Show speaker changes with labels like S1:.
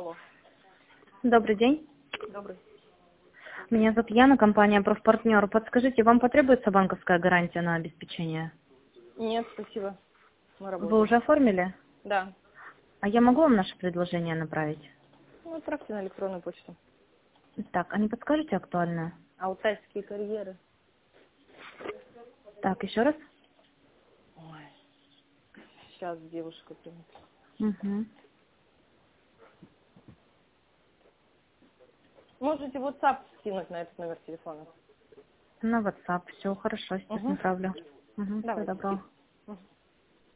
S1: Алло.
S2: Добрый день.
S1: Добрый.
S2: Меня зовут Яна, компания «Профпартнер». Подскажите, вам потребуется банковская гарантия на обеспечение?
S1: Нет, спасибо. Мы
S2: Вы
S1: работаем.
S2: уже оформили?
S1: Да.
S2: А я могу вам наше предложение направить?
S1: Ну, отправьте на электронную почту.
S2: Так, а не подскажете актуальное?
S1: Алтайские карьеры.
S2: Так, еще раз.
S1: Ой. Сейчас девушка примет.
S2: Угу.
S1: Можете WhatsApp скинуть на этот номер телефона.
S2: На WhatsApp. Все хорошо, сейчас
S1: Угу.
S2: направлю. Угу, всего
S1: Давайте.
S2: доброго.